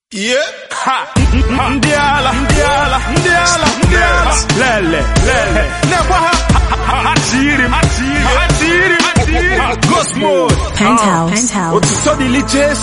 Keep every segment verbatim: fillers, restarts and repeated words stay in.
Yeah. Ha. Ndiala, ndiala, ndiala, ndiala. Lele, lele. Never hatiri, hatiri, hatiri, hatiri. Ghost mode. Penthouse. Penthouse. What's so delicious?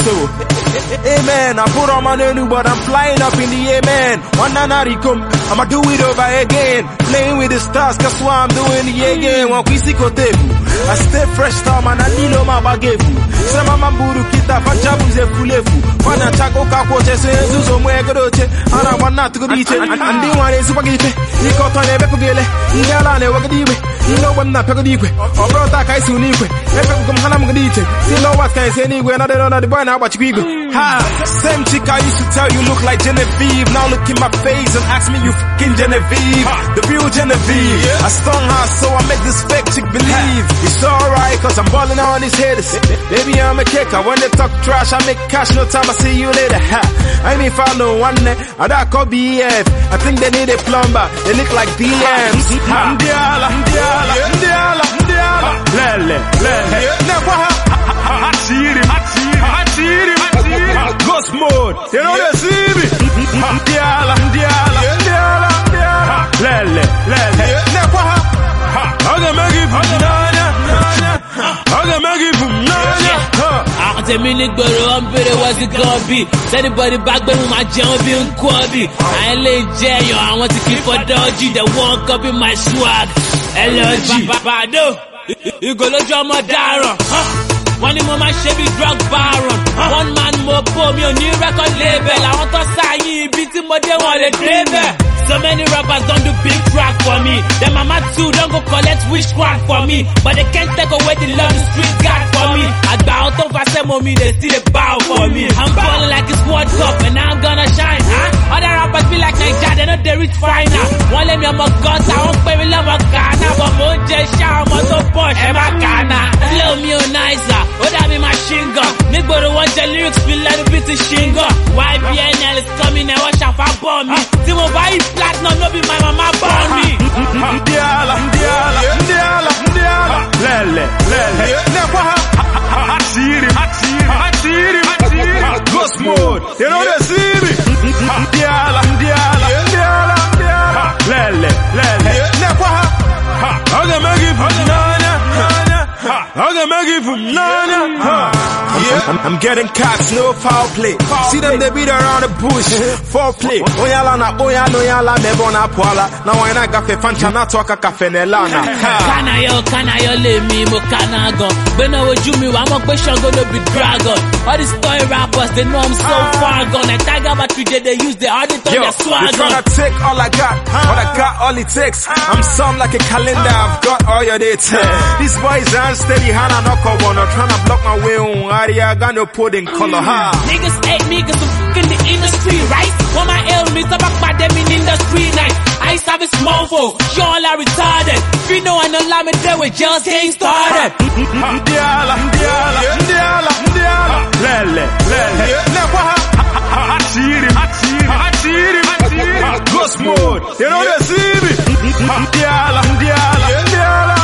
Amen. I put on my new, but I'm flying up in the amen. One night come, I'ma do it over again. Playing with the stars, that's why I'm doing it again. One we see I stay fresh, time and I need my bagevu. Sama mamburu kita, fajabu ze fulefu. Wana chako kako chese, zuzo mwegodoche. Ana wana tukudiche. Andi wane supagite. Niko tone bekugele. Ngala ne wakadiwe. Ino wana pekudikwe. Obrota kai sunikwe. Epe kukumhana mugadiche. Sino what can say anywhere. Not the the boy now watch you. Ha. Same chick I used to tell you look like Genevieve. Now look in my face and ask me you fucking Genevieve. The real Genevieve. I stung her so I make this fake chick believe. It's alright cause I'm balling on these haters. Baby I'm a kicker. When they talk trash I make cash. No time I see you later. Ha. I mean if I know one day I that could be F. I think they need a plumber. They look like D Ms. Ndiala, Ndiala, Ndiala, Ndiala. Lele, lele. Never hatiri, hatiri, hatiri, hatiri. Ghost mode. You know they see me. Ndiala, Ndiala, Ndiala, Ndiala. Lele, lele. Never I'm gonna make it from Nanya. I'm gonna make it from Nanya. I tell me nigga, I'm pretty what's it gonna be? Anybody back but my jam be in Quabi. I ain't lay jail, yo. I want to keep a dodgy that won't copy my swag. L O G. Bado. You go to drama Daron. One in my Chevy drug baron. One man more bomb your new record label. I want to sign you, beating more than one label. So many rappers don't do big track for me. Then mama too don't go collect wish crack for me. But they can't take away the love the streets got for me. I bow out of some of me, they still a bow for me. I'm balling like it's World Cup and now I'm gonna shine, huh? Other rappers be like Nigeria, they know they reach final. One let me on my guts, I won't pay me love my Ghana. But more just shout, I'm so push, and my Ghana. Flow me on nicer, oh that be my shingle. Nigga, the one the lyrics feel like a bit of shingle. Y B N L is coming and watch out for bomb me. See what buy platinum, no be my mama born me. Ndiala, Ndiala, Ndiala, Ndiala. Lele, lele. Never hatiri, hatiri, hatiri, hatiri. Ghost mode. You know they see me. Ndiala, Ndiala, Ndiala, Ndiala. Lele, lele. Never I'm gonna make it from Nanya. I'm gonna make it from Nanya. Yeah. I'm, I'm getting cops, no foul play. Foul See them, play. They beat around the bush. Foreplay. Oyala na oyala oyala mebona poala. Now I na gafe fancha na toka kafe nelana. Kana yo, kana yo le mi mo kana go. Bena wo jumi wa mo pe shango no be dragon. All these toy rappers, they know I'm so far gone. Like Tiger but today they use the audit on their swag. You're tryna take all I got, but I got all it takes. I'm some like a calendar, I've got all your dates. These boys aren't steady, Hana knock on one, or tryna block my way on. I got no pudding color, ha. Niggas hate me cause I'm in the industry, right? When my ailments are back by them in industry night. I used to have a small phone, y'all are retarded. If you know I know lie me there with just getting started. Ndiala, Ndiala, Ndiala, Ndiala. Lele, lele. Never hatiri, hatiri, hatiri, hatiri. Ghost mode. You know they see me. Ndiala, Ndiala, Ndiala.